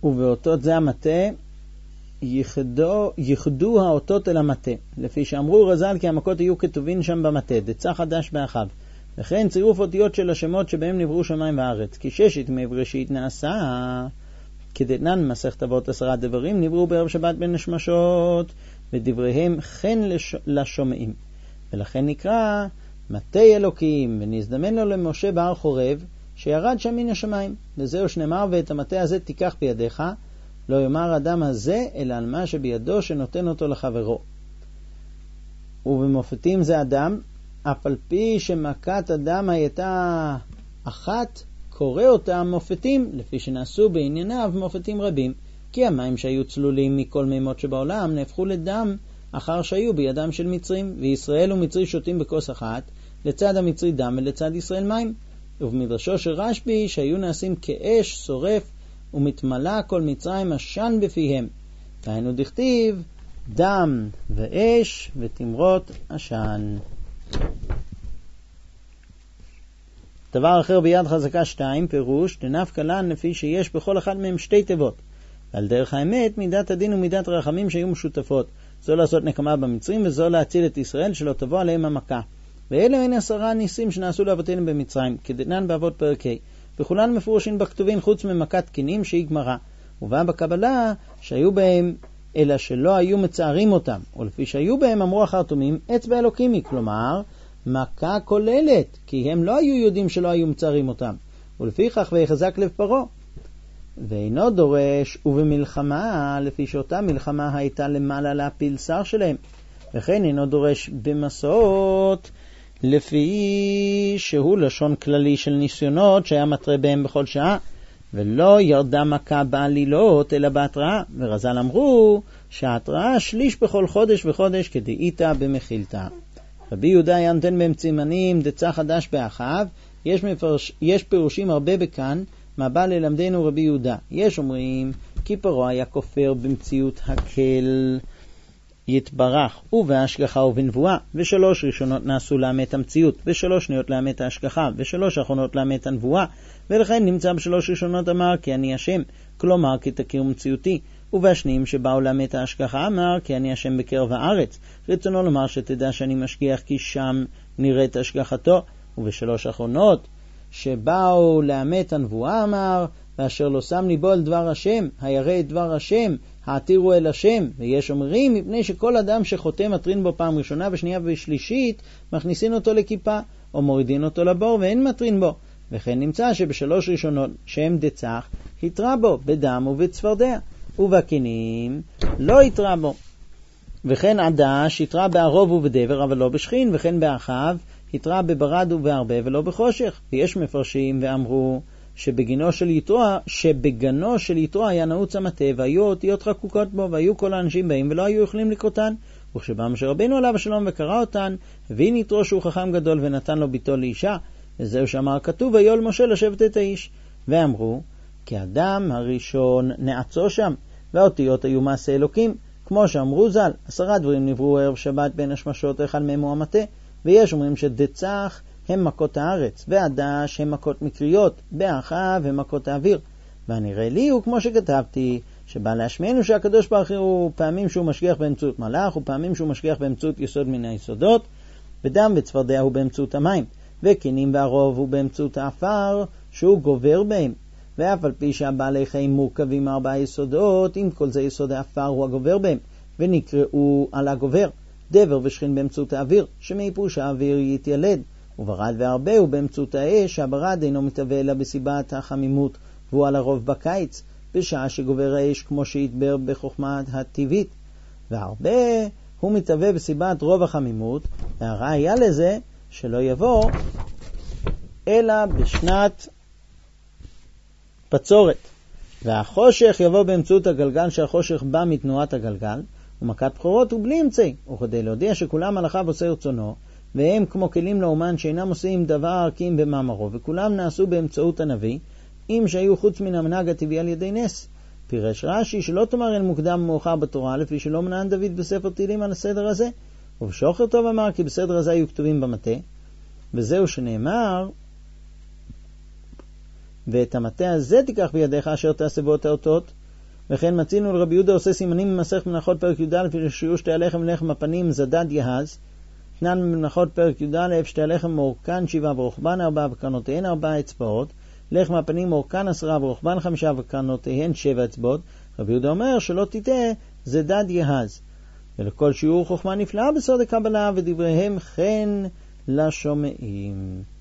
ובאותות זה המטה ייחדו האותות אל המטה, לפי שאמרו רז"ל כי המכות יהיו כתובין שם במטה, דצה חדש באחיו. וכן צירוף אותיות של השמות שבהם נבראו שמיים וארץ, כי 6 ימי בראשית נעשה, כדתנן מסכת אבות 10 דברים נבראו בערב שבת בין השמשות, ודבריהם חן לשומעים. ולכן נקרא מטה אלוקים, ונזדמן לו למשה בהר חורב, שירד שם מן השמיים. וזהו שנאמר, ואת המטה הזה תיקח בידיך, לא יאמר אדם הזה, אלא על מה שבידו שנותן אותו לחברו. ובמופתים זה אדם, אף על פי שמכת אדם הייתה אחת, קורא אותה מופתים, לפי שנעשו בענייניו מופתים רבים. כי המים שהיו צלולים מכל מימות שבעולם נהפכו לדם, אחר שהיו בידם של מצרים, וישראל ומצרי שותים בכוס אחת, לצד המצרי דם ולצד ישראל מים. ובמדרשו של רשב"י שהיו נעשים כאש שורף, ומתמלא כל מצרים עשן בפיהם. היינו דכתיב דם ואש ותמרות עשן. דבר אחר ביד חזקה 2, פירוש דנפקא לן, לפי שיש בכל אחד מהם 2 תיבות. ועל דרך האמת מידת הדין ומידת רחמים שהיו משותפות, זו לעשות נקמה במצרים וזו להציל את ישראל שלא תבוא עליהם המכה. ואלו הן 10 ניסים שנעשו לאבותינו במצרים, כדתנן באבות פרק ה', וכולן מפורשים בכתובים חוץ ממכת קינים שהיא גמרא, ובאה בקבלה שהיו בהם אלא שלא היו מצערים אותם, ולפי שהיו בהם אמרו החרטומים אצבע אלוקימי, כלומר מכה כוללת, כי הם לא היו יודעים שלא היו מצערים אותם, ולפיכך ויחזק לב פרעה. ואינו דורש ובמלחמה, לפי שאותה מלחמה הייתה למעלה להפיל שר שלהם, וכן אינו דורש במסעות, לפי שהוא לשון כללי של ניסיונות שהיה מטרה בהם בכל שעה, ולא ירדה מכה בעלילות אלא בהתראה. ורז"ל אמרו שההתראה שליש בכל חודש וחודש כדאיתא במחילתא. רבי יהודה היה נותן בהם סימנים דצה חדש באחיו. יש פירושים הרבה בכאן, מה בא ללמדנו רבי יהודה. יש אומרים כי פרעה היה כופר במציאות הקל יתברך ובהשגחה ובנבואה, ו3 ראשונות נעשו לאמת המציאות, ו3 שניות לאמת ההשגחה, ו3 אחרונות לאמת הנבואה, ולכן נמצא ב3 ראשונות אמר כי אני השם, כלומר כי תכיר מציאותי, ובשניים שבאו לאמת ההשגחה אמר כי אני השם בקרב הארץ, רצונו לומר שתדע שאני משגיח כי שם נראית השגחתו. וב3 אחרונות שבאו לאמת הנבואה אמר ואשר לא שם ליבו על דבר השם, הירא את דבר השם, העתירו אל השם. ויש אומרים מפני שכל אדם שחותם מטרין בו פעם ראשונה ושנייה ושלישית, מכניסין אותו לכיפה או מורידין אותו לבור ואין מטרין בו. וכן נמצא שב3 ראשונות שהם דצח התרא בו בדם ובצפרדע, ובקינים לא התרא בו. וכן עדש התרא בערוב ובדבר אבל לא בשכין, וכן באחיו התרא בברד ובהרבה ולא בחושך. ויש מפרשים ואמרו שבגנו של יתרו היה נעוץ המטה, והיו אותיות חקוקות בו, והיו כל האנשים באים ולא היו יכולים לקראותן. וכשבא משה רבינו עליו השלום וקרא אותן, הבין יתרו שהוא חכם גדול ונתן לו ביתו לאישה. וזהו שאמר כתוב ויול משה לשבת את האיש. ואמרו כי אדם הראשון נעצו שם, והאותיות היו מעשה אלוקים, כמו שאמרו ז"ל 10 דברים נבראו ערב שבת בין השמשות, אחד מהם הוא המטה. ויש אומרים שדצח הם מכות הארץ, ועדש הם מכות מקריות, באחיו הם מכות האוויר. והנראה לי הוא כמו שכתבתי, שבא להשמיענו שהקדוש ברוך הוא פעמים שהוא משגיח באמצעות מלאך, ופעמים שהוא משגיח באמצעות יסוד מן היסודות, ודם וצפרדע הוא באמצעות המים, וקינים והרוב הוא באמצעות האפר שהוא גובר בהם. ואף על פי שהבעלי חיים מורכבים 4 יסודות, עם כל זה יסוד האפר הוא הגובר בהם, ונקראו על הגובר דבר ושכין באמצעות האוויר, שמאיפו שהאוויר יתיילד. וברד והרבה הוא באמצעות האש, שהברד אינו מתהווה אלא בסיבת החמימות, והוא על הרוב בקיץ, בשעה שגובר האש כמו שהתבר בחוכמה הטבעית. והרבה הוא מתהווה בסיבת רוב החמימות, והראיה לזה שלא יבוא אלא בשנת בצורת. והחושך יבוא באמצעות הגלגל, שהחושך בא מתנועת הגלגל, ומכת בכורות הוא בלי אמצעי, וכדי להודיע שכולם מלאכיו עושה רצונו, והם כמו כלים לאומן שאינם עושים דבר קים במאמרו, וכולם נעשו באמצעות הנביא, אם שהיו חוץ מן המנהג הטבעי על ידי נס. פירש רש"י שלא תאמר אל מוקדם ומאוחר בתורה, לפי שלא מנהן דוד בספר תהילים על הסדר הזה, ובשוחר טוב אמר כי בסדר הזה היו כתובים במטה, וזהו שנאמר ואת המטה הזה תיקח בידיך אשר תעשה בו את האותות, וכן מצינו לרבי יהודה עושה סימנים במסכת מנחות פרק י"א שיהיו שתי הלחם ולחם הפנים זדד יהז. תנן במנחות פרק י"א שתי הלחם מאורכן 7 ורוחבן 4 וקרנותיהן 4 אצבעות, לחם הפנים מאורכן 10 ורוחבן 5 וקרנותיהן 7 אצבעות. רבי יהודה אומר שלא תטעה זדד יהז. ולכל שיעור חוכמה נפלאה בסוד הקבלה ודבריהם חן לשומעים.